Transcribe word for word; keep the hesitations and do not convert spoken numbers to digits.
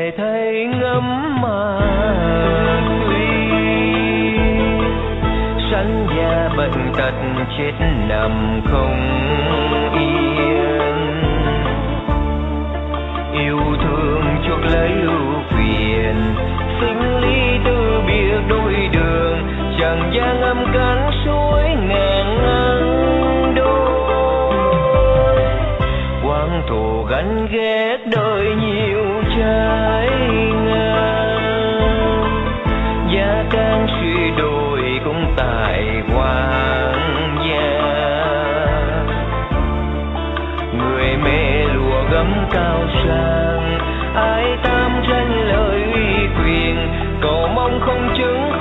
về thấy ngấm mà suy, sanh già bệnh tật chết nằm không yên, yêu thương chuộc lấy ưu phiền, sinh ly từ biệt đôi đường, chẳng gian âm cánh suối ngàn ngăn đôi, quang thù gắn ghét đời nhiều trái ngang, giá can suy đồi cũng tại hoàng gia, người mê lụa gấm cao sang, ai tam tranh lời uy quyền, cầu mong không chứng